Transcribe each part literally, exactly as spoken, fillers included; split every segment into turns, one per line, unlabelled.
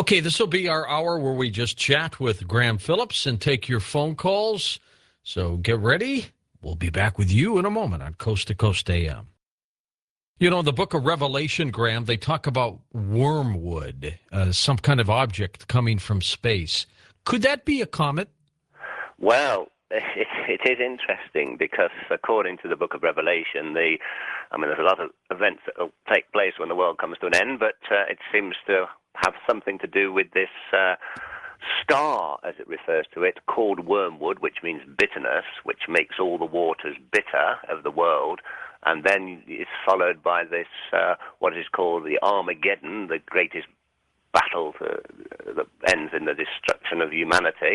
Okay, this will be our hour where we just chat with Graham Phillips and take your phone calls. So get ready. We'll be back with you in a moment on Coast to Coast A M. You know, in the book of Revelation, Graham, they talk about wormwood, uh, some kind of object coming from space. Could that be a comet?
Well, it, it is interesting because according to the book of Revelation, the I mean, there's a lot of events that will take place when the world comes to an end, but uh, it seems to have something to do with this uh, star, as it refers to it, called wormwood, which means bitterness, which makes all the waters bitter of the world. And then it's followed by this, uh, what is called the Armageddon, the greatest battle to, that ends in the destruction of humanity.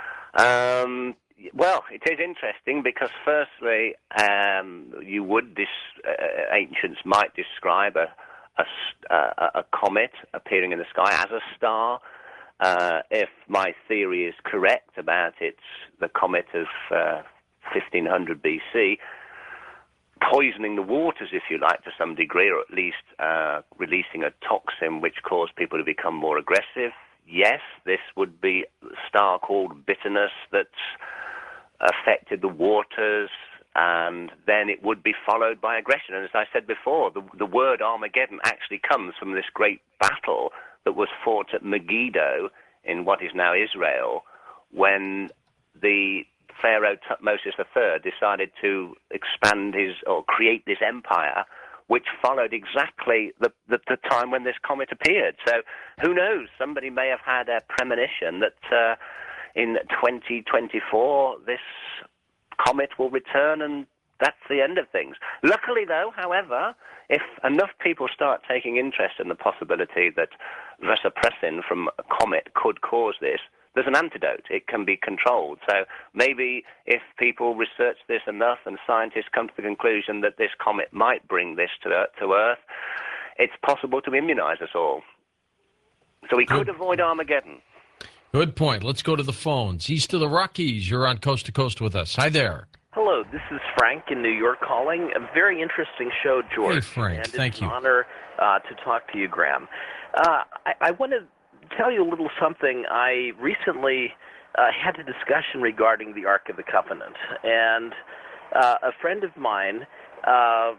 Um, well, it is interesting because, firstly, um, you would, this, uh, ancients might describe a, a, a, a comet appearing in the sky as a star. Uh, if my theory is correct about it's the comet of uh, fifteen hundred B C, poisoning the waters, if you like, to some degree, or at least uh, releasing a toxin which caused people to become more aggressive. Yes, this would be a star called bitterness that affected the waters, and then it would be followed by aggression. And as I said before, the, the word Armageddon actually comes from this great battle that was fought at Megiddo in what is now Israel, when the Pharaoh Tutmosis the third decided to expand his, or create this empire, which followed exactly the, the, the time when this comet appeared. So who knows? Somebody may have had a premonition that uh, in twenty twenty-four this comet will return, and that's the end of things. Luckily, though, however, if enough people start taking interest in the possibility that vasopressin from a comet could cause this, there's an antidote. It can be controlled. So maybe if people research this enough and scientists come to the conclusion that this comet might bring this to, to Earth, it's possible to immunize us all. So we
Good.
could avoid Armageddon.
Good point. Let's go to the phones. East of the Rockies, you're on Coast to Coast with us. Hi there.
Hello, this is Frank in New York calling. A very interesting show, George.
Hey, Frank.
And
Thank
it's
you.
an honor uh, to talk to you, Graham. Uh, I, I want to tell you a little something. I recently uh, had a discussion regarding the Ark of the Covenant, and uh, a friend of mine uh,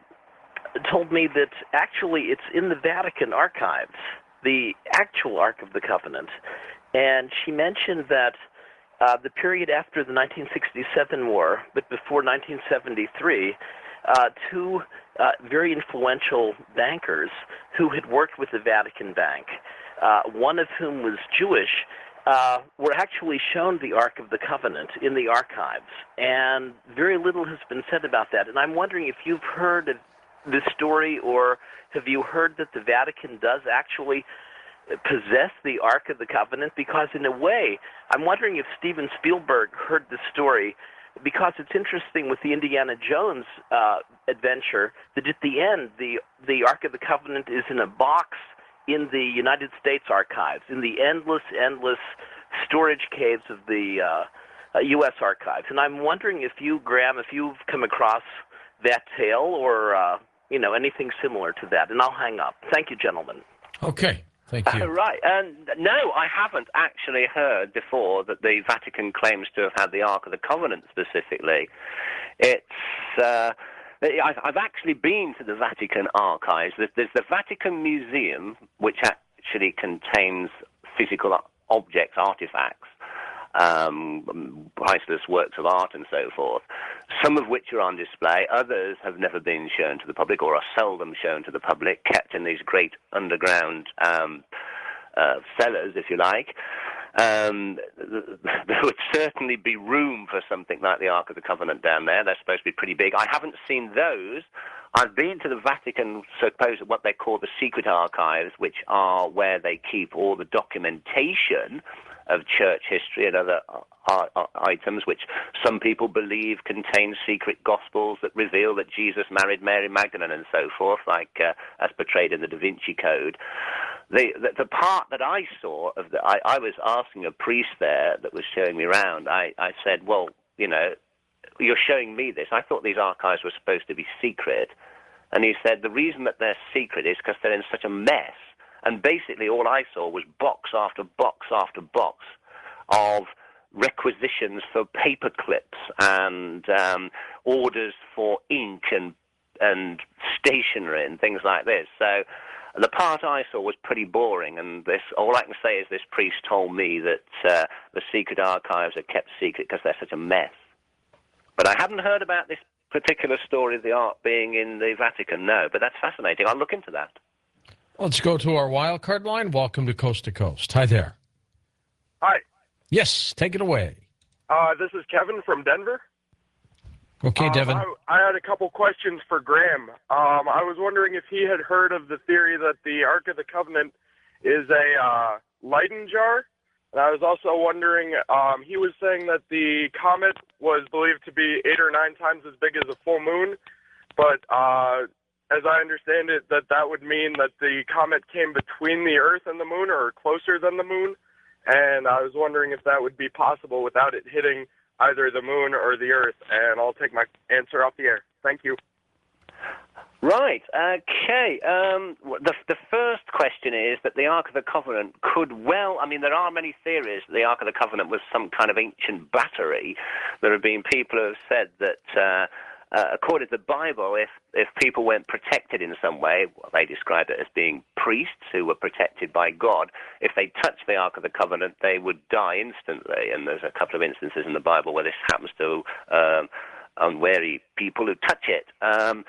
told me that actually it's in the Vatican archives, the actual Ark of the Covenant, and she mentioned that uh, the period after the nineteen sixty-seven war, but before nineteen seventy-three, uh, two uh, very influential bankers who had worked with the Vatican Bank, uh, one of whom was Jewish, uh, were actually shown the Ark of the Covenant in the archives, and very little has been said about that. And I'm wondering if you've heard of this story, or have you heard that the Vatican does actually possess the Ark of the Covenant? Because in a way, I'm wondering if Steven Spielberg heard the story, because it's interesting with the Indiana Jones uh, adventure that at the end, the, the Ark of the Covenant is in a box in the United States archives, in the endless, endless storage caves of the uh, uh, U S archives. And I'm wondering if you, Graham, if you've come across that tale or, uh, you know, anything similar to that. And I'll hang up. Thank you, gentlemen.
Okay. Thank you.
Uh, right. Um, no, I haven't actually heard before that the Vatican claims to have had the Ark of the Covenant specifically. It's uh, I've, I've actually been to the Vatican archives. There's, there's the Vatican Museum, which actually contains physical objects, artifacts, um, priceless works of art and so forth, some of which are on display. Others have never been shown to the public, or are seldom shown to the public, kept in these great underground um, uh, cellars, if you like. Um, there would certainly be room for something like the Ark of the Covenant down there. They're supposed to be pretty big. I haven't seen those. I've been to the Vatican, suppose what they call the secret archives, which are where they keep all the documentation of church history and other uh, uh, items, which some people believe contain secret gospels that reveal that Jesus married Mary Magdalene and so forth, like uh, as portrayed in the Da Vinci Code. The, the, the part that I saw of the, I, I was asking a priest there that was showing me around. I, I said, well, you know, you're showing me this. I thought these archives were supposed to be secret. And he said the reason that they're secret is because they're in such a mess And basically all I saw was box after box after box of requisitions for paper clips and um, orders for ink and and stationery and things like this. So the part I saw was pretty boring, and this all I can say is this priest told me that uh, the secret archives are kept secret because they're such a mess. But I hadn't heard about this particular story of the Ark being in the Vatican, no, but that's fascinating. I'll look into that.
Let's go to our wild card line. Welcome to Coast to Coast. Hi there.
Hi.
Yes, take it away.
Uh, this is Kevin from Denver.
Okay,
um,
Devin.
I, I had a couple questions for Graham. Um, I was wondering if he had heard of the theory that the Ark of the Covenant is a uh, Leyden jar. And I was also wondering, um, he was saying that the comet was believed to be eight or nine times as big as a full moon. But uh, as I understand it, that that would mean that the comet came between the Earth and the moon, or closer than the moon. And I was wondering if that would be possible without it hitting either the moon or the Earth. And I'll take my answer off the air. Thank you.
Right. Okay. Um, the the first question is that the Ark of the Covenant could well. I mean, there are many theories that the Ark of the Covenant was some kind of ancient battery. There have been people who have said that, uh, uh, according to the Bible, if if people weren't protected in some way, well, they described it as being priests who were protected by God. If they touched the Ark of the Covenant, they would die instantly. And there's a couple of instances in the Bible where this happens to um, unwary people who touch it. Um,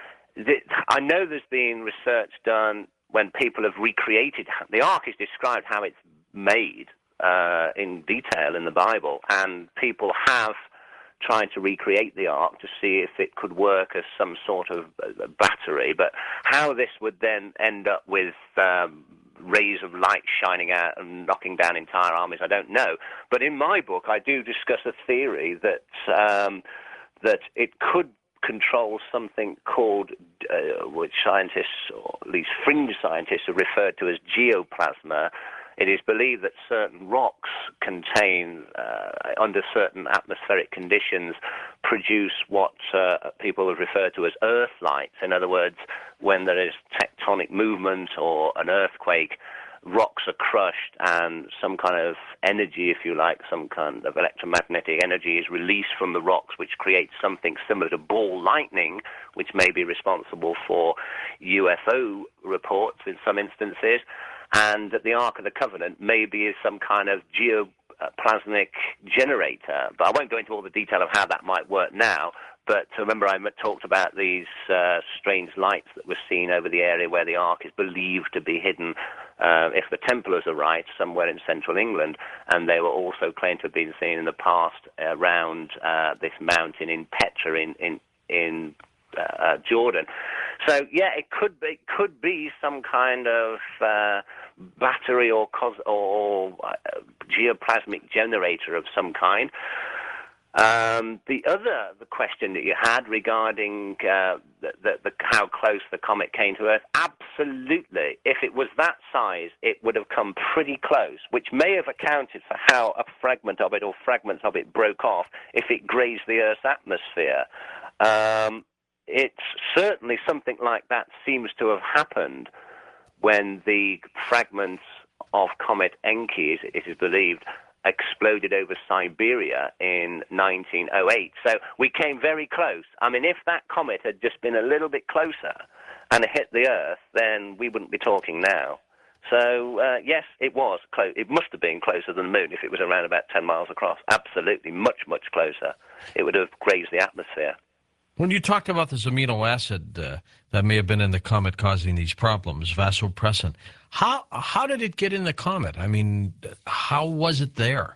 I know there's been research done when people have recreated. The Ark is described how it's made uh, in detail in the Bible, and people have tried to recreate the Ark to see if it could work as some sort of battery. But how this would then end up with um, rays of light shining out and knocking down entire armies, I don't know. But in my book, I do discuss a theory that um, that it could control something called, uh, which scientists, or at least fringe scientists, have referred to as geoplasma. It is believed that certain rocks contain, uh, under certain atmospheric conditions, produce what uh, people have referred to as earth lights. In other words, when there is tectonic movement or an earthquake, rocks are crushed and some kind of energy, if you like, some kind of electromagnetic energy is released from the rocks, which creates something similar to ball lightning, which may be responsible for U F O reports in some instances, and that the Ark of the Covenant maybe is some kind of geoplasmic generator. But I won't go into all the detail of how that might work now. But remember, I talked about these uh, strange lights that were seen over the area where the Ark is believed to be hidden, uh, if the Templars are right, somewhere in central England. And they were also claimed to have been seen in the past around uh, this mountain in Petra in in, in uh, Jordan. So, yeah, it could be, it could be some kind of uh, battery or, cos- or uh, geoplasmic generator of some kind. Um, the other the question that you had regarding uh, the, the, the, how close the comet came to Earth, absolutely. If it was that size, it would have come pretty close, which may have accounted for how a fragment of it or fragments of it broke off if it grazed the Earth's atmosphere. Um, it's certainly something like that seems to have happened when the fragments of Comet Encke, it is believed, exploded over Siberia in nineteen oh eight. So we came very close. I mean, if that comet had just been a little bit closer and it hit the Earth, then we wouldn't be talking now. So, uh, yes, it was close. It must have been closer than the Moon if it was around about ten miles across. Absolutely, much, much closer. It would have grazed the atmosphere.
When you talked about this amino acid uh, that may have been in the comet causing these problems, vasopressin, how how did it get in the comet? I mean, how was it there?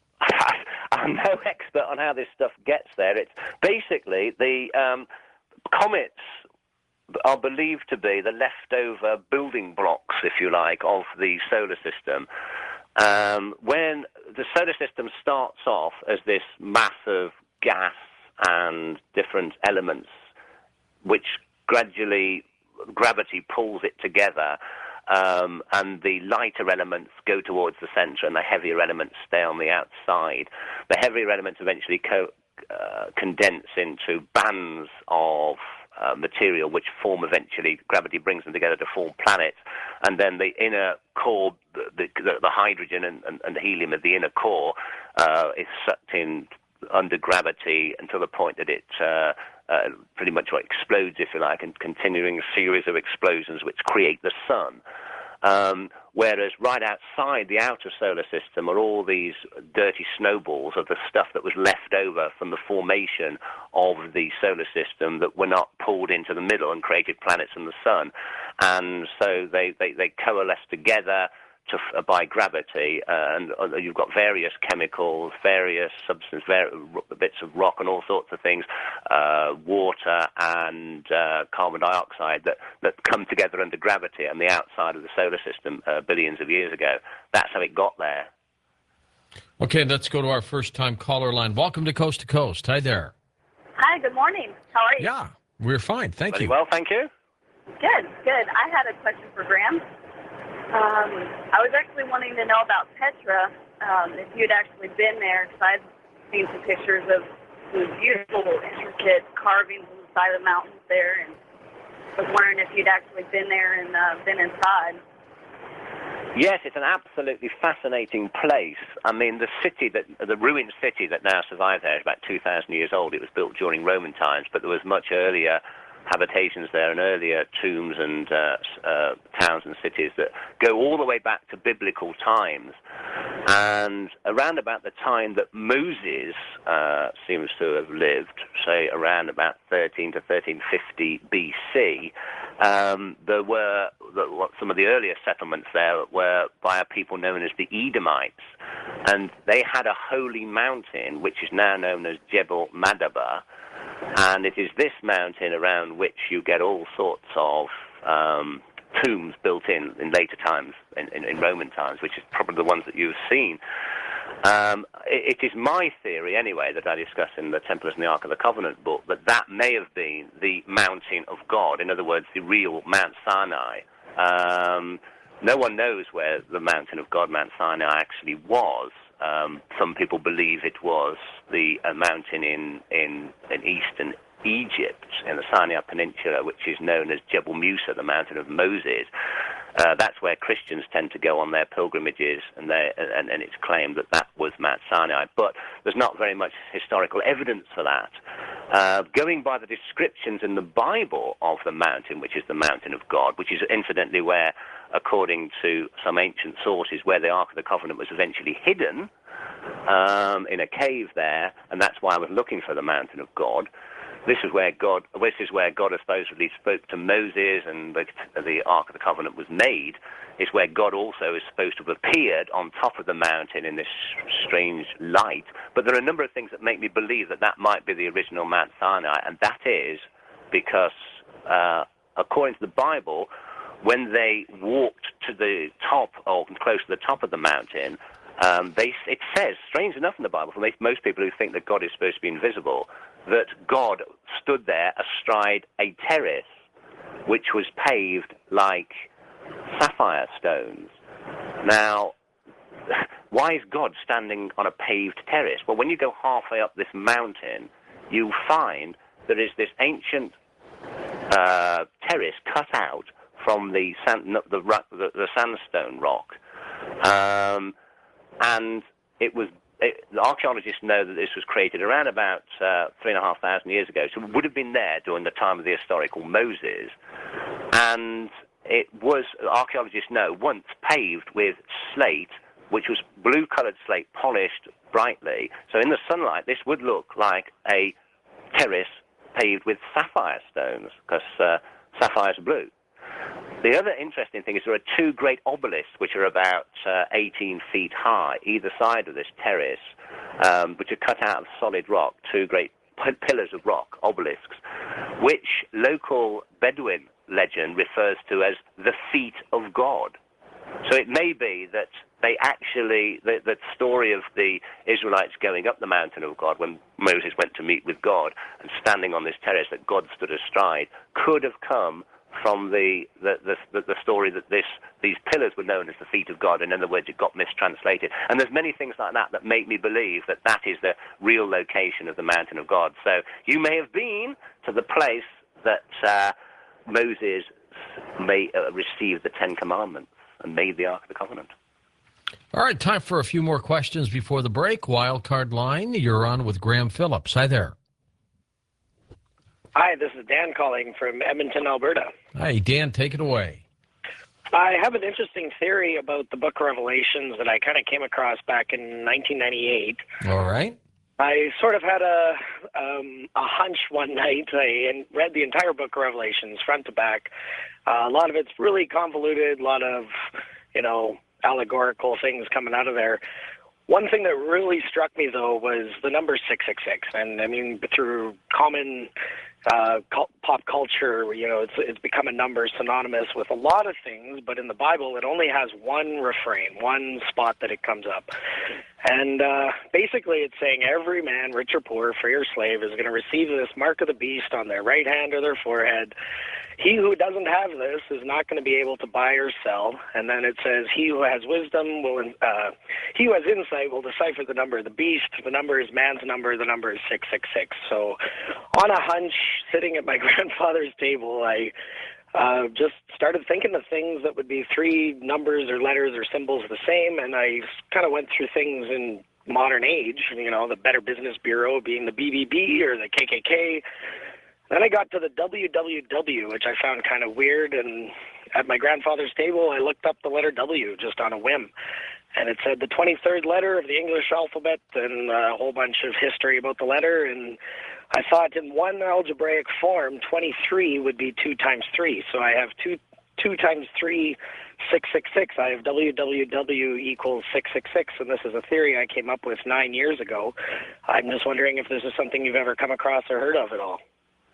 I'm no expert on how this stuff gets there. It's basically the um, comets are believed to be the leftover building blocks, if you like, of the solar system. Um, when the solar system starts off as this mass of gas and different elements, which gradually gravity pulls it together, um, and the lighter elements go towards the center and the heavier elements stay on the outside. The heavier elements eventually co- uh, condense into bands of uh, material which form eventually, gravity brings them together to form planets, and then the inner core, the, the, the hydrogen and, and, and helium of the inner core uh, is sucked in under gravity until the point that it uh, uh, pretty much what explodes, if you like, and continuing a series of explosions which create the sun. Um, whereas right outside the outer solar system are all these dirty snowballs of the stuff that was left over from the formation of the solar system that were not pulled into the middle and created planets and the sun. And so they, they, they coalesce together to, uh, by gravity, uh, and uh, you've got various chemicals, various substances, var- bits of rock and all sorts of things, uh, water and uh, carbon dioxide that, that come together under gravity on the outside of the solar system uh, billions of years ago. That's how it got there.
Okay, let's go to our first-time caller line. Welcome to Coast to Coast. Hi there.
Hi, good morning. How are you?
Yeah, we're fine. Thank
Very
you.
well, thank you.
Good, good. I had a question for Graham. Um, I was actually wanting to know about Petra, um, if you'd actually been there, because I've seen some pictures of some beautiful, intricate carvings on the side of the mountains there, and was wondering if you'd actually been there and uh, been inside.
Yes, it's an absolutely fascinating place. I mean, the city, that the ruined city that now survives there is about two thousand years old. It was built during Roman times, but there was much earlier habitations there and earlier tombs and uh, uh, towns and cities that go all the way back to biblical times. And around about the time that Moses uh, seems to have lived, say around about thirteen to thirteen fifty B C, um, there were the, what, some of the earlier settlements there were by a people known as the Edomites. And they had a holy mountain, which is now known as Jebel Madaba. And it is this mountain around which you get all sorts of um, tombs built in in later times, in, in, in Roman times, which is probably the ones that you've seen. Um, it, it is my theory, anyway, that I discuss in the Templars and the Ark of the Covenant book, that that may have been the mountain of God, in other words, the real Mount Sinai. Um, no one knows where the mountain of God, Mount Sinai, actually was. Um, some people believe it was the a mountain in, in, in eastern Egypt, in the Sinai Peninsula, which is known as Jebel Musa, the mountain of Moses. Uh, that's where Christians tend to go on their pilgrimages, and, and, and it's claimed that that was Mount Sinai. But there's not very much historical evidence for that. Uh, going by the descriptions in the Bible of the mountain, which is the mountain of God, which is incidentally where, according to some ancient sources, where the Ark of the Covenant was eventually hidden um, in a cave there, and that's why I was looking for the mountain of God. This is where God. This is where God supposedly spoke to Moses, and the, the Ark of the Covenant was made. Is where God also is supposed to have appeared on top of the mountain in this strange light. But there are a number of things that make me believe that that might be the original Mount Sinai, and that is because, uh, according to the Bible, when they walked to the top, or close to the top of the mountain, um, they, it says, strange enough in the Bible, for most people who think that God is supposed to be invisible, that God stood there astride a terrace which was paved like sapphire stones. Now, why is God standing on a paved terrace? Well, when you go halfway up this mountain, you find there is this ancient uh, terrace cut out from the, sand, the, the, the sandstone rock, um, and it was. It, the archaeologists know that this was created around about uh, three and a half thousand years ago, so it would have been there during the time of the historical Moses, and it was, archaeologists know, once paved with slate, which was blue-coloured slate, polished brightly. So in the sunlight, this would look like a terrace paved with sapphire stones, because uh, sapphires are blue. The other interesting thing is there are two great obelisks which are about uh, eighteen feet high, either side of this terrace, um, which are cut out of solid rock, two great p- pillars of rock, obelisks, which local Bedouin legend refers to as the feet of God. So it may be that they actually, the, the story of the Israelites going up the mountain of God when Moses went to meet with God and standing on this terrace that God stood astride, could have come from the the, the the story that this these pillars were known as the feet of God, and in other words, it got mistranslated. And there's many things like that that make me believe that that is the real location of the mountain of God. So you may have been to the place that uh, Moses may uh, receive the Ten Commandments and made the Ark of the Covenant.
All right, time for a few more questions before the break. Wild Card Line, you're on with Graham Phillips. Hi there.
Hi, this is Dan calling from Edmonton, Alberta.
Hi, Dan, take it away.
I have an interesting theory about the Book of Revelations that I kind of came across back in nineteen ninety-eight.
All right.
I sort of had a um, a hunch one night. I read the entire Book of Revelations, front to back. Uh, a lot of it's really convoluted, a lot of, you know, allegorical things coming out of there. One thing that really struck me, though, was the number six six six. And, I mean, through common uh, pop culture, you know, it's it's become a number synonymous with a lot of things, but in the Bible, it only has one refrain, one spot that it comes up. And uh, basically, it's saying every man, rich or poor, free or slave, is going to receive this mark of the beast on their right hand or their forehead. He who doesn't have this is not going to be able to buy or sell. And then it says, he who has wisdom will, uh, he who has insight will decipher the number of the beast. The number is man's number. The number is six six six. So on a hunch, sitting at my grandfather's table, I uh, just started thinking of things that would be three numbers or letters or symbols the same. And I kind of went through things in modern age, you know, the Better Business Bureau being the B B B or the K K K. Then I got to the W W W, which I found kind of weird, and at my grandfather's table, I looked up the letter W just on a whim, and it said the twenty-third letter of the English alphabet and a whole bunch of history about the letter, and I thought in one algebraic form, twenty-three would be two times three, so I have two two times three, six six six. I have W W W equals six six six, and this is a theory I came up with nine years ago. I'm just wondering if this is something you've ever come across or heard of at all.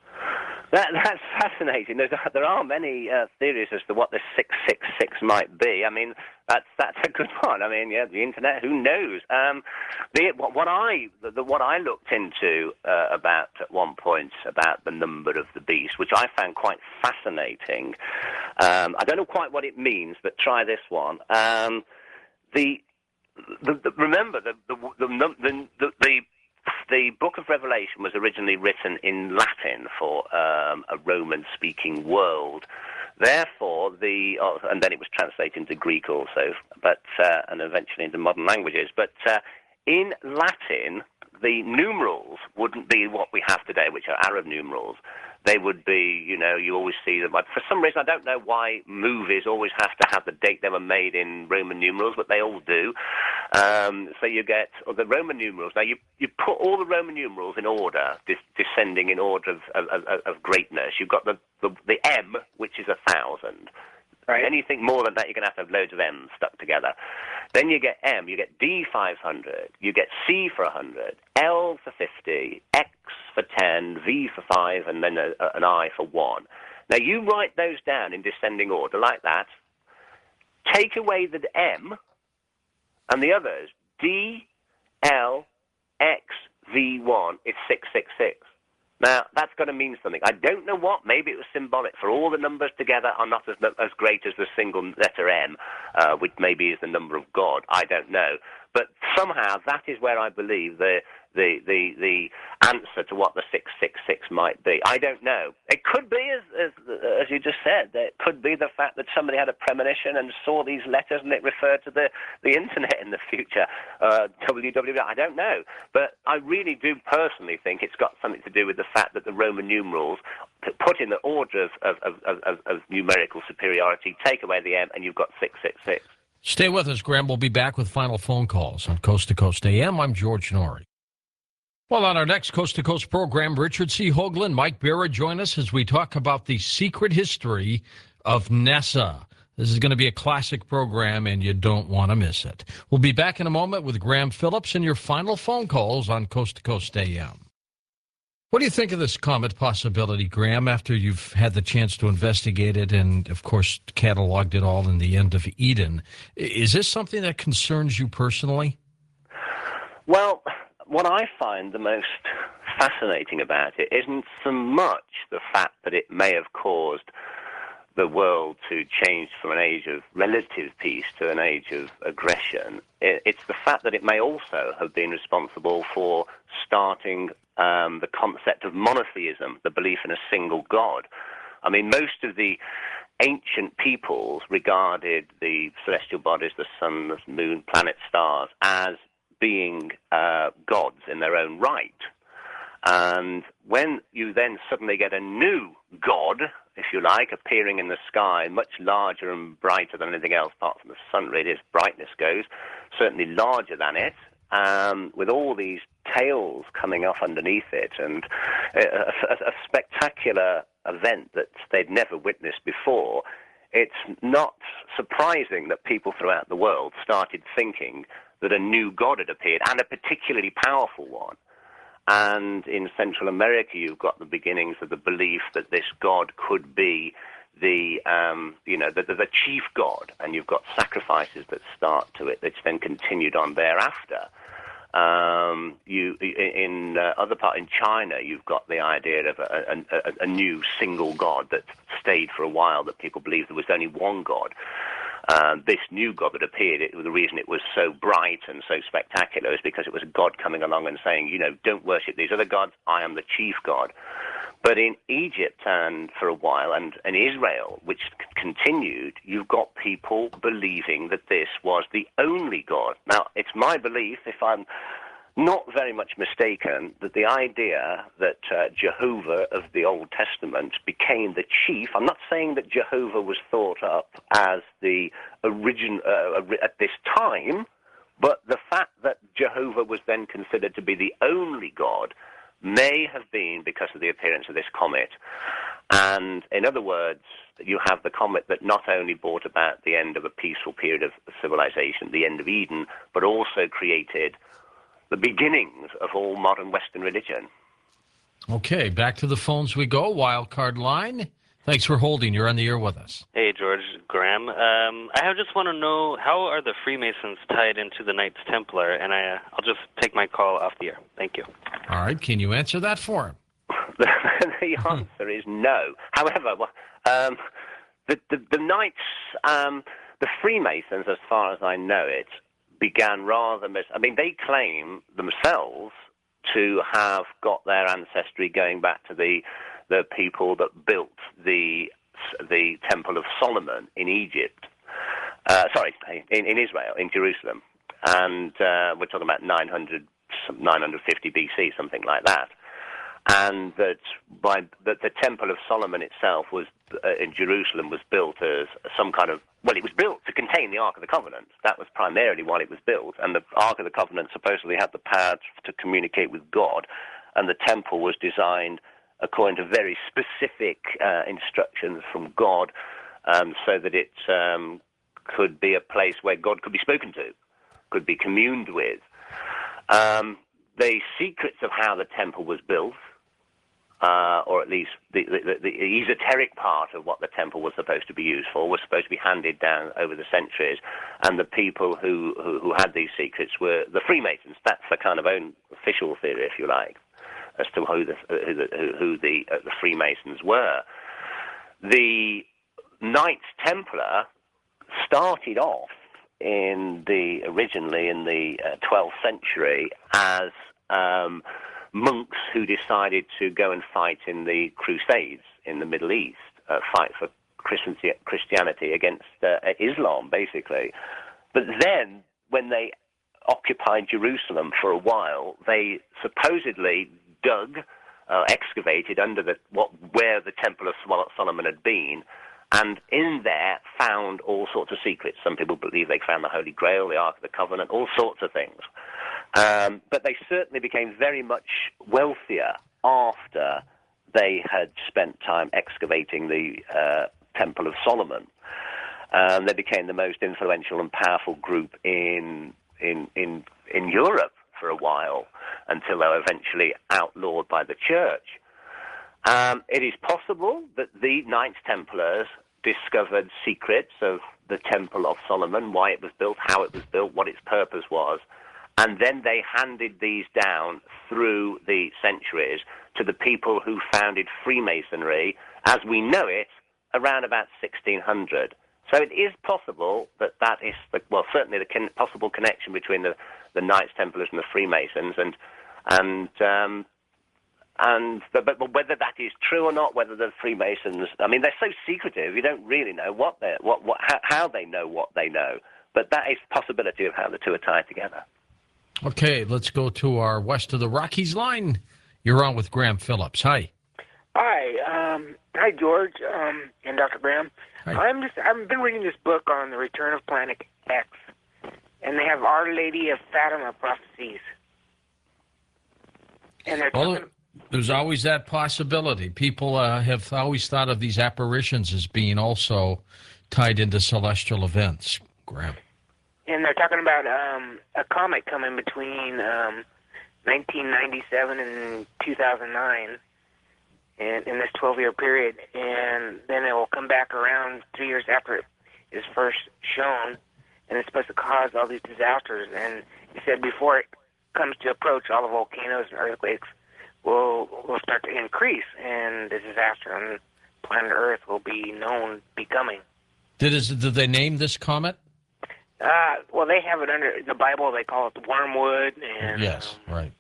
That, that's fascinating. There's, there are many uh, theories as to what the six six six might be. I mean, that's that's a good one. I mean, yeah, the internet. Who knows? Um, the, what, what I the, the, what I looked into uh, about at one point about the number of the beast, which I found quite fascinating. Um, I don't know quite what it means, but try this one. Um, the, the, the remember the the the the, the, the The Book of Revelation was originally written in Latin for um, a Roman-speaking world. Therefore, the oh, and then it was translated into Greek also, but uh, and eventually into modern languages. But uh, in Latin, the numerals wouldn't be what we have today, which are Arab numerals. They would be, you know, you always see them. For some reason, I don't know why movies always have to have the date they were made in Roman numerals, but they all do. Um, so you get or the Roman numerals. Now, you, you put all the Roman numerals in order, dis- descending in order of, of, of, of greatness. You've got the, the, the M, which is a thousand. Right. Anything more than that, you're going to have to have loads of M's stuck together. Then you get M, you get D five hundred, you get C for one hundred, L for fifty, X for ten, V for five, and then a, a, an I for one. Now, you write those down in descending order like that. Take away the M and the others. D, L, X, V one is six six six. Now, that's got to mean something. I don't know what. Maybe it was symbolic. For all the numbers together are not as, as great as the single letter M, uh, which maybe is the number of God. I don't know. But somehow that is where I believe the the the, the answer to what the six six six might be. I don't know. It could be, as, as as you just said, it could be the fact that somebody had a premonition and saw these letters and it referred to the, the internet in the future. Uh, W W W, I don't know. But I really do personally think it's got something to do with the fact that the Roman numerals, put in the order of, of, of, of, of numerical superiority, take away the M, and you've got six six six.
Stay with us, Graham. We'll be back with final phone calls on Coast to Coast A M. I'm George Norrie. Well, on our next Coast to Coast program, Richard C. Hoagland, Mike Barra join us as we talk about the secret history of Nessa. This is going to be a classic program, and you don't want to miss it. We'll be back in a moment with Graham Phillips and your final phone calls on Coast to Coast A M. What do you think of this comet possibility, Graham, after you've had the chance to investigate it and, of course, cataloged it all in the End of Eden? Is this something that concerns you personally?
Well, what I find the most fascinating about it isn't so much the fact that it may have caused the world to change from an age of relative peace to an age of aggression. It's the fact that it may also have been responsible for starting um, the concept of monotheism, the belief in a single God. I mean, most of the ancient peoples regarded the celestial bodies, the sun, the moon, planets, stars, as being uh, gods in their own right. And when you then suddenly get a new god, if you like, appearing in the sky, much larger and brighter than anything else apart from the sun, really, as brightness goes, certainly larger than it, um, with all these tails coming off underneath it, and a, a, a spectacular event that they'd never witnessed before, it's not surprising that people throughout the world started thinking that a new god had appeared, and a particularly powerful one. And in Central America, you've got the beginnings of the belief that this god could be the, um, you know, the, the, the chief god, and you've got sacrifices that start to it, that's then continued on thereafter. Um, you in uh, other part in China, you've got the idea of a, a, a new single god that stayed for a while. That people believed there was only one god. Uh, this new god that appeared, it, the reason it was so bright and so spectacular is because it was a god coming along and saying, you know, don't worship these other gods. I am the chief god. But in Egypt and for a while, and, and Israel, which c- continued, you've got people believing that this was the only God. Now, it's my belief, if I'm not very much mistaken, that the idea that uh, Jehovah of the Old Testament became the chief. I'm not saying that Jehovah was thought up as the origin uh, at this time, but the fact that Jehovah was then considered to be the only God may have been because of the appearance of this comet. And in other words, you have the comet that not only brought about the end of a peaceful period of civilization, the end of Eden, but also created the beginnings of all modern Western religion.
Okay, back to the phones we go. Wildcard line. Thanks for holding. You're on the air with us.
Hey, George, Graham. Um, I just want to know, how are the Freemasons tied into the Knights Templar? And I, uh, I'll just take my call off the air. Thank you.
All right, can you answer that for him?
The answer is no. However, um, the, the, the Knights, um, the Freemasons, as far as I know it, began rather... Mis- I mean, they claim themselves to have got their ancestry going back to the the people that built the the Temple of Solomon in Egypt. Uh, sorry, in, in Israel, in Jerusalem. And uh, we're talking about nine hundred, nine fifty B C, something like that. And that by that the Temple of Solomon itself was uh, in Jerusalem was built as some kind of, well, it was built to contain the Ark of the Covenant. That was primarily why it was built. And the Ark of the Covenant supposedly had the power to communicate with God. And the temple was designed according to very specific uh, instructions from God, um, so that it um, could be a place where God could be spoken to, could be communed with. Um, the secrets of how the temple was built, uh, or at least the, the, the esoteric part of what the temple was supposed to be used for, was supposed to be handed down over the centuries, and the people who, who, who had these secrets were the Freemasons. That's the kind of own official theory, if you like, as to who the, who the, who the, uh, the Freemasons were. The Knights Templar started off in the originally in the uh, twelfth century as um, monks who decided to go and fight in the Crusades in the Middle East, uh, fight for Christianity against uh, Islam, basically. But then, when they occupied Jerusalem for a while, they supposedly dug, uh, excavated under the what where the Temple of Solomon had been, and in there found all sorts of secrets. Some people believe they found the Holy Grail, the Ark of the Covenant, all sorts of things. Um, but they certainly became very much wealthier after they had spent time excavating the uh, Temple of Solomon. Um, they became the most influential and powerful group in in in in Europe for a while, until they were eventually outlawed by the church. Um, it is possible that the Knights Templars discovered secrets of the Temple of Solomon, why it was built, how it was built, what its purpose was, and then they handed these down through the centuries to the people who founded Freemasonry as we know it around about sixteen hundred. So it is possible that that is, the, well, certainly the con- possible connection between the, the Knights Templars and the Freemasons, and and um, and but, but but whether that is true or not, whether the Freemasons, I mean, they're so secretive, you don't really know what they what what how, how they know what they know. But that is the possibility of how the two are tied together.
Okay, let's go to our west of the Rockies line. You're on with Graham Phillips. Hi.
Hi, um, hi George, um, and Doctor Graham.
Hi.
I'm just I've been reading this book on the return of Planet X, and they have Our Lady of Fatima prophecies, and they're
Well,
talking,
there's always that possibility. People uh, have always thought of these apparitions as being also tied into celestial events, Graham.
and they're talking about um, a comet coming between um, nineteen ninety-seven and two thousand nine. And in this twelve-year period, and then it will come back around three years after it is first shown, and it's supposed to cause all these disasters. And he said before it comes to approach, all the volcanoes and earthquakes will will start to increase, and the disaster on planet Earth will be known, be coming.
Did, is, did they name this comet?
Uh, well, they have it under the Bible. They call it the wormwood. And,
Yes,
um,
right.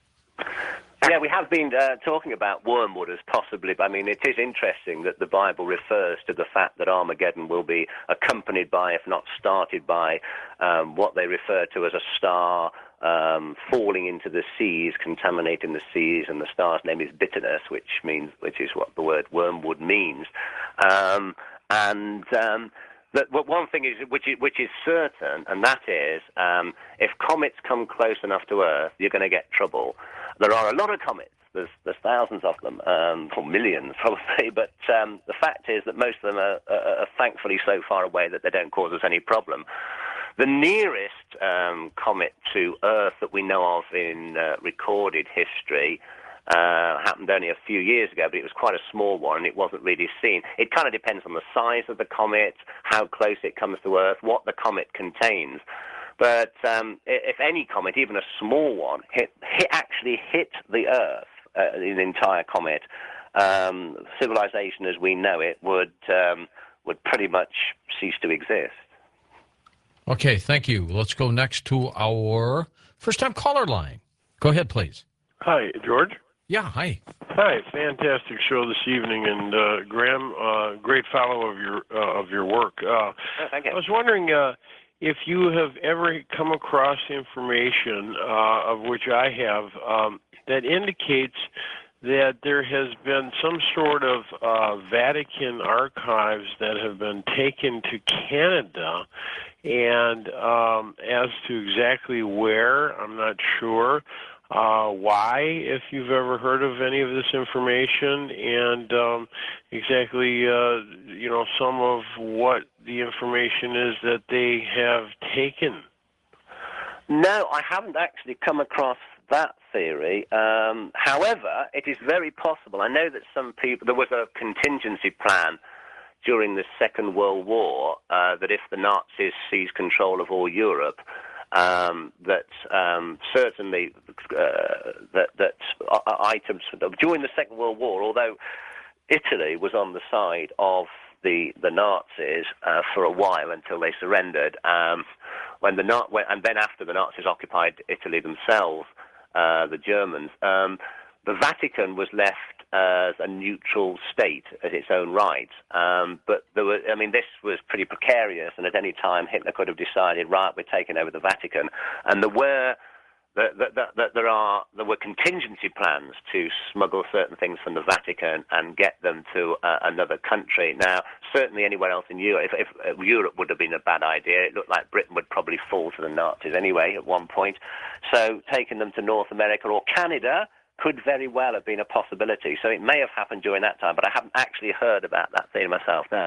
Yeah, we have been uh, talking about wormwood as possibly. I mean, it is interesting that the Bible refers to the fact that Armageddon will be accompanied by, if not started by, um, what they refer to as a star um, falling into the seas, contaminating the seas, and the star's name is bitterness, which means, which is what the word wormwood means. Um, and um, But, but one thing is, which is, which is certain, and that is, um, if comets come close enough to Earth, you're going to get trouble. There are a lot of comets. There's, there's thousands of them, um, or millions probably. But um, the fact is that most of them are, are, are thankfully so far away that they don't cause us any problem. The nearest um, comet to Earth that we know of in uh, recorded history Uh, happened only a few years ago, but it was quite a small one, and it wasn't really seen. It kind of depends on the size of the comet, how close it comes to Earth, what the comet contains. But um, if any comet, even a small one, hit, hit actually hit the Earth, uh, the entire comet, um, civilization as we know it would um, would pretty much cease to exist.
Okay, thank you. Let's go next to our first-time caller line. Go ahead, please.
Hi, George.
Yeah, hi.
Hi, fantastic show this evening, and uh, Graham, uh, great follow of your uh, of your work. Uh,
Oh, thank you.
I was wondering uh, if you have ever come across information, uh, of which I have, um, that indicates that there has been some sort of uh, Vatican archives that have been taken to Canada, and um, as to exactly where, I'm not sure. Uh, why, if you've ever heard of any of this information, and um, exactly, uh, you know, some of what the information is that they have taken.
No, I haven't actually come across that theory. Um, however, it is very possible. I know that some people, there was a contingency plan during the Second World War uh, that if the Nazis seized control of all Europe, Um, that um, certainly uh, that that uh, items during the Second World War, although Italy was on the side of the the Nazis uh, for a while until they surrendered, um, when the when, and then after the Nazis occupied Italy themselves, uh, the Germans, um, the Vatican was left as a neutral state at its own right. Um, but there were, I mean, this was pretty precarious, and at any time Hitler could have decided, right, we're taking over the Vatican. And there were, that the, the, the, there are, there were contingency plans to smuggle certain things from the Vatican and get them to uh, another country. Now, certainly anywhere else in Europe, if, if uh, Europe would have been a bad idea. It looked like Britain would probably fall to the Nazis anyway at one point. So taking them to North America or Canada could very well have been a possibility. So it may have happened during that time, but I haven't actually heard about that theory myself, no.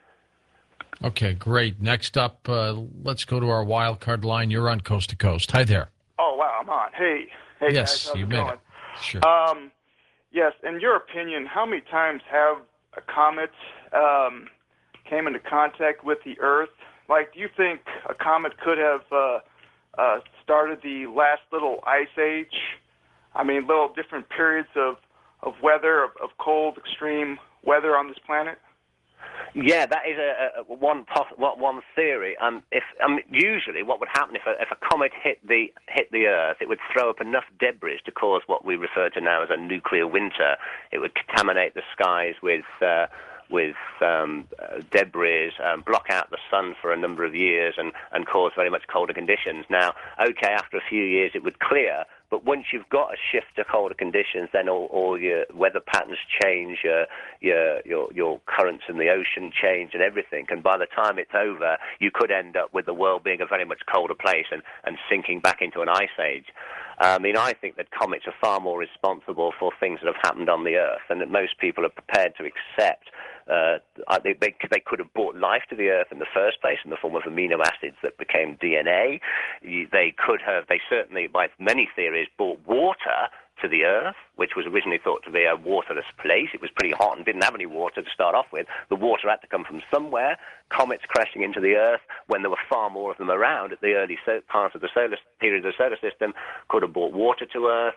Okay, great. Next up, uh, let's go to our wild card line. You're on Coast to Coast. Hi there.
Oh, wow, I'm on. Hey, hey
yes,
guys, how's
you
it
made
going?
it. Sure.
Um, yes, in your opinion, how many times have a comet um, came into contact with the Earth? Like, do you think a comet could have uh, uh, started the last little ice age? I mean, little different periods of, of weather, of, of cold, extreme weather on this planet?
Yeah, that is a, a one poss- one theory. Um, if um, usually what would happen if a, if a comet hit the hit the Earth, it would throw up enough debris to cause what we refer to now as a nuclear winter. It would contaminate the skies with uh, with um, uh, debris, um, block out the sun for a number of years, and, and cause very much colder conditions. Now, okay, after a few years it would clear, but once you've got a shift to colder conditions, then all, all your weather patterns change, your, your your your currents in the ocean change, and everything. And by the time it's over, you could end up with the world being a very much colder place and, and sinking back into an ice age. I mean, I think that comets are far more responsible for things that have happened on the Earth, and that most people are prepared to accept. Uh, they, they, they could have brought life to the Earth in the first place in the form of amino acids that became D N A. They could have, they certainly, by many theories, brought water to the Earth, which was originally thought to be a waterless place. It was pretty hot and didn't have any water to start off with. The water had to come from somewhere. Comets crashing into the Earth when there were far more of them around at the early so- part of the solar period of the solar system could have brought water to Earth.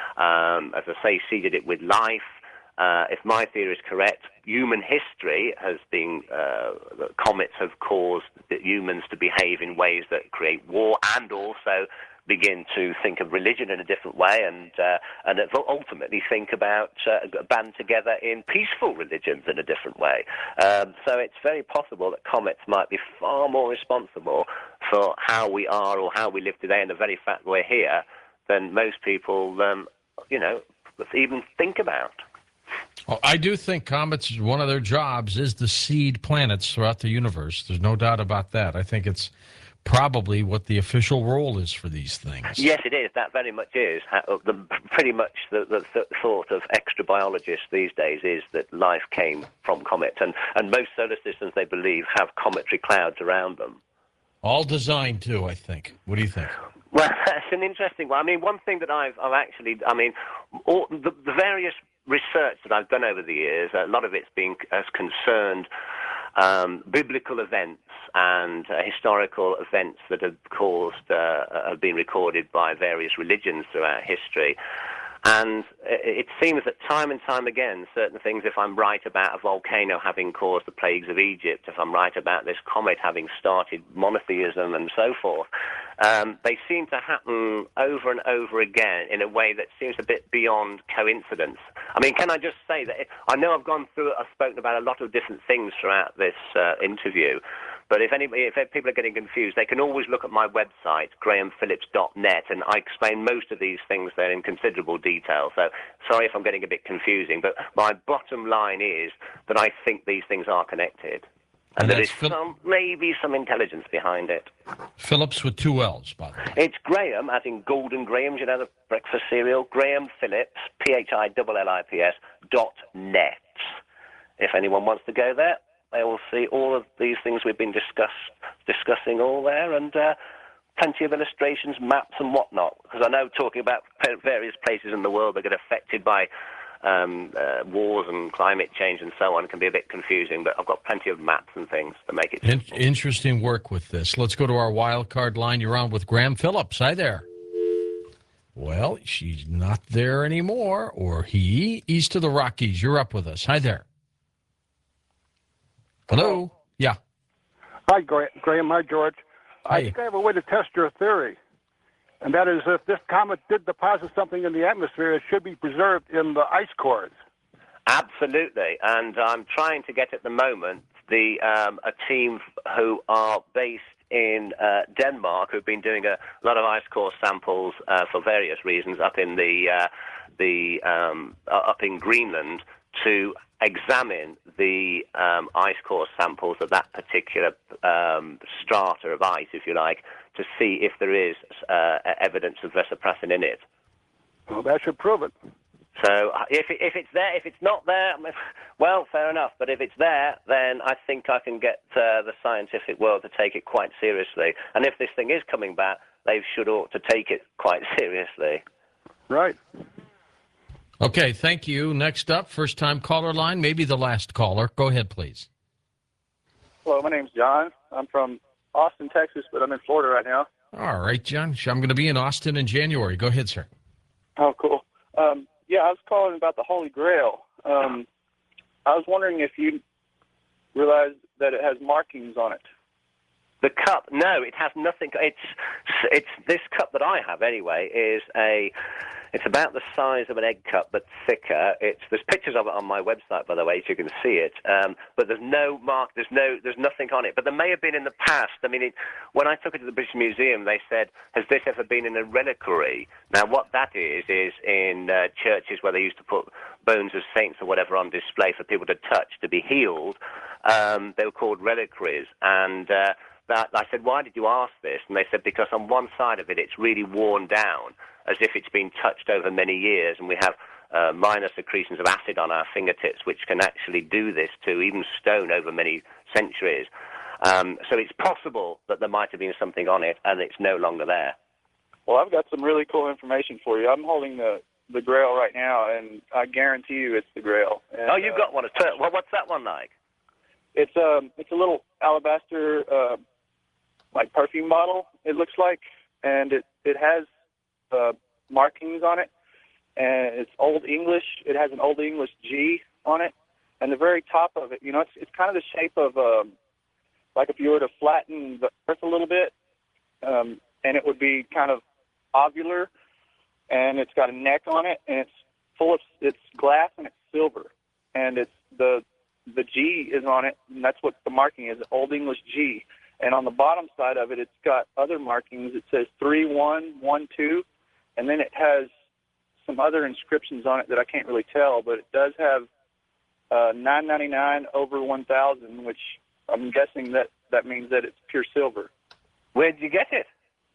Um, as I say, seeded it with life. Uh, if my theory is correct, human history has been, uh, comets have caused humans to behave in ways that create war and also begin to think of religion in a different way, and uh, and ultimately think about uh, band together in peaceful religions in a different way. Um, so it's very possible that comets might be far more responsible for how we are or how we live today and the very fact we're here than most people, um, you know, even think about.
Well, I do think comets, one of their jobs is to seed planets throughout the universe. There's no doubt about that. I think it's probably what the official role is for these things.
Yes, it is. That very much is. How, the, pretty much the, the, the thought of extra biologists these days is that life came from comets. And, and most solar systems, they believe, have cometary clouds around them.
All designed to, I think. What do you think?
Well, that's an interesting one. I mean, one thing that I've, I've actually, I mean, all the, the various research that I've done over the years, a lot of it's been as concerned um, biblical events and uh, historical events that have caused, uh, have been recorded by various religions throughout history. And it seems that time and time again, certain things, if I'm right about a volcano having caused the plagues of Egypt, if I'm right about this comet having started monotheism and so forth, um, they seem to happen over and over again in a way that seems a bit beyond coincidence. I mean, can I just say that I know I've gone through, I've spoken about a lot of different things throughout this uh, interview, but if anybody, if people are getting confused, they can always look at my website, graham phillips dot net, and I explain most of these things there in considerable detail. So sorry if I'm getting a bit confusing, but my bottom line is that I think these things are connected. And, and there is Phil- some, maybe some intelligence behind it.
Phillips with two L's, by the way.
It's Graham, as in Golden Grahams, you know, the breakfast cereal. Graham Phillips, P H I L L I P S, dot net. If anyone wants to go there, they will see all of these things we've been discuss, discussing all there, and uh, plenty of illustrations, maps, and whatnot. Because I know talking about various places in the world that get affected by um, uh, wars and climate change and so on can be a bit confusing, but I've got plenty of maps and things to make it
In- interesting work with this. Let's go to our wild card line. You're on with Graham Phillips. Hi there. Well, she's not there anymore, or he. East of the Rockies. You're up with us. Hi there. Hello? Yeah.
Hi, Graham. Hi, George.
Hi.
I think I have a way to test your theory, and that is if this comet did deposit something in the atmosphere, it should be preserved in the ice cores.
Absolutely, and I'm trying to get at the moment the um, a team who are based in uh, Denmark who've been doing a lot of ice core samples uh, for various reasons up in the uh, the um, uh, up in Greenland to examine the um, ice core samples of that particular um, strata of ice, if you like, to see if there is uh, evidence of reciprocin in it.
Well, that should prove it.
So if if it's there, if it's not there, well, fair enough. But if it's there, then I think I can get uh, the scientific world to take it quite seriously. And if this thing is coming back, they should ought to take it quite seriously.
Right.
Okay, thank you. Next up, first-time caller line, maybe the last caller. Go ahead, please.
Hello, my name's John. I'm from Austin, Texas, but I'm in Florida right now.
All right, John. I'm going to be in Austin in January. Go ahead, sir.
Oh, cool. Um, yeah, I was calling about the Holy Grail. Um, I was wondering if you realize that it has markings on it.
The cup, no, it has nothing. It's it's this cup that I have anyway is a. It's about the size of an egg cup, but thicker. It's there's pictures of it on my website, by the way, so you can see it. Um, but there's no mark. There's no. There's nothing on it. But there may have been in the past. I mean, it, when I took it to the British Museum, they said, "Has this ever been in a reliquary?" Now, what that is is in uh, churches where they used to put bones of saints or whatever on display for people to touch to be healed. Um, they were called reliquaries, and. Uh, That, I said, why did you ask this? And they said, because on one side of it, it's really worn down, as if it's been touched over many years, and we have uh, minor secretions of acid on our fingertips, which can actually do this to even stone over many centuries. Um, so it's possible that there might have been something on it, and it's no longer there.
Well, I've got some really cool information for you. I'm holding the, the Grail right now, and I guarantee you it's the Grail. And,
oh, you've got one. Well, what's that one like?
It's, um, it's a little alabaster... Uh, like perfume bottle, it looks like, and it, it has uh, markings on it, and it's Old English. It has an Old English G on it, and the very top of it, you know, it's it's kind of the shape of, um, like if you were to flatten the earth a little bit, um, and it would be kind of ovular, and it's got a neck on it, and it's full of, it's glass and it's silver, and it's the the G is on it, and that's what the marking is, Old English G. And on the bottom side of it, it's got other markings. It says three one one two, and then it has some other inscriptions on it that I can't really tell, but it does have uh, nine ninety-nine over one thousand, which I'm guessing that, that means that it's pure silver.
Where did you get it?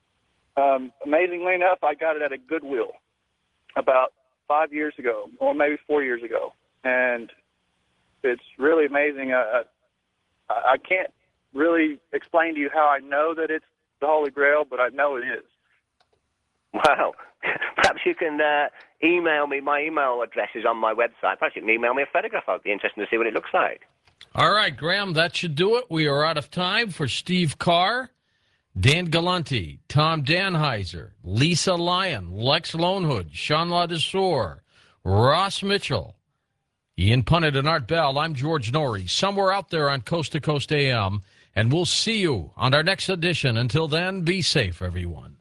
Um, amazingly enough, I got it at a Goodwill about five years ago, or maybe four years ago, and it's really amazing. I, I, I can't really explain to you how I know that it's the Holy Grail, but I know it is.
Wow. Perhaps you can uh, email me. My email address is on my website. Perhaps you can email me a photograph. I'd be interested to see what it looks like.
All right, Graham, that should do it. We are out of time. For Steve Carr, Dan Galante, Tom Danheiser, Lisa Lyon, Lex Lonehood, Sean LaDesseur, Ross Mitchell, Ian Punnett, and Art Bell, I'm George Norrie, somewhere out there on Coast to Coast A M. And we'll see you on our next edition. Until then, be safe, everyone.